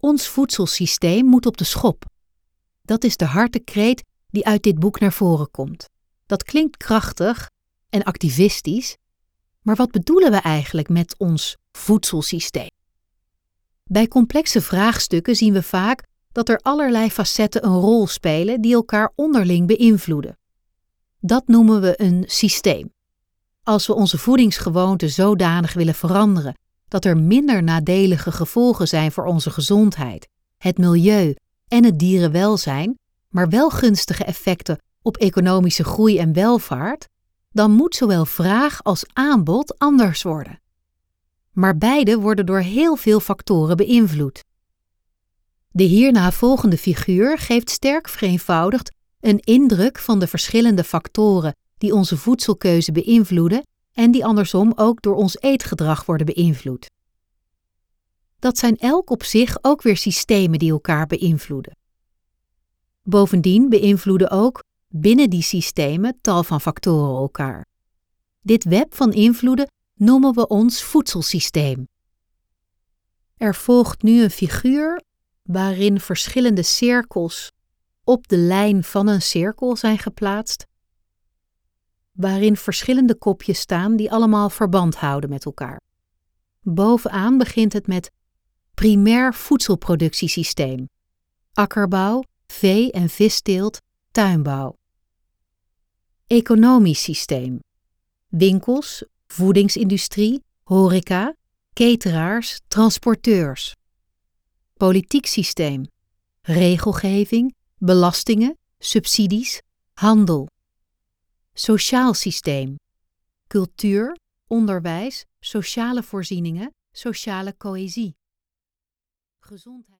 Ons voedselsysteem moet op de schop. Dat is de hartekreet die uit dit boek naar voren komt. Dat klinkt krachtig en activistisch, maar wat bedoelen we eigenlijk met ons voedselsysteem? Bij complexe vraagstukken zien we vaak dat er allerlei facetten een rol spelen die elkaar onderling beïnvloeden. Dat noemen we een systeem. Als we onze voedingsgewoonten zodanig willen veranderen dat er minder nadelige gevolgen zijn voor onze gezondheid, het milieu en het dierenwelzijn, maar wel gunstige effecten op economische groei en welvaart, dan moet zowel vraag als aanbod anders worden. Maar beide worden door heel veel factoren beïnvloed. De hierna volgende figuur geeft sterk vereenvoudigd een indruk van de verschillende factoren die onze voedselkeuze beïnvloeden en die andersom ook door ons eetgedrag worden beïnvloed. Dat zijn elk op zich ook weer systemen die elkaar beïnvloeden. Bovendien beïnvloeden ook binnen die systemen tal van factoren elkaar. Dit web van invloeden noemen we ons voedselsysteem. Er volgt nu een figuur waarin verschillende cirkels op de lijn van een cirkel zijn geplaatst, waarin verschillende kopjes staan die allemaal verband houden met elkaar. Bovenaan begint het met primair voedselproductiesysteem, akkerbouw, vee- en visteelt, tuinbouw. Economisch systeem, winkels, voedingsindustrie, horeca, cateraars, transporteurs. Politiek systeem, regelgeving, belastingen, subsidies, handel. Sociaal systeem, cultuur, onderwijs, sociale voorzieningen, sociale cohesie. Gezondheid.